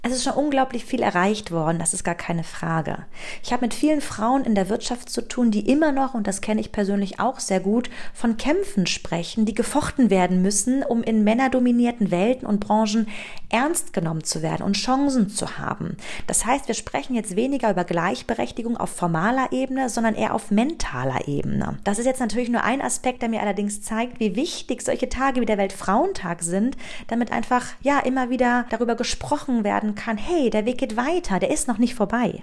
Es ist schon unglaublich viel erreicht worden, das ist gar keine Frage. Ich habe mit vielen Frauen in der Wirtschaft zu tun, die immer noch, und das kenne ich persönlich auch sehr gut, von Kämpfen sprechen, die gefochten werden müssen, um in männerdominierten Welten und Branchen ernst genommen zu werden und Chancen zu haben. Das heißt, wir sprechen jetzt weniger über Gleichberechtigung auf formaler Ebene, sondern eher auf mentaler Ebene. Das ist jetzt natürlich nur ein Aspekt, der mir allerdings zeigt, wie wichtig solche Tage wie der Weltfrauentag sind, damit einfach immer wieder darüber gesprochen werden kann, hey, der Weg geht weiter, der ist noch nicht vorbei.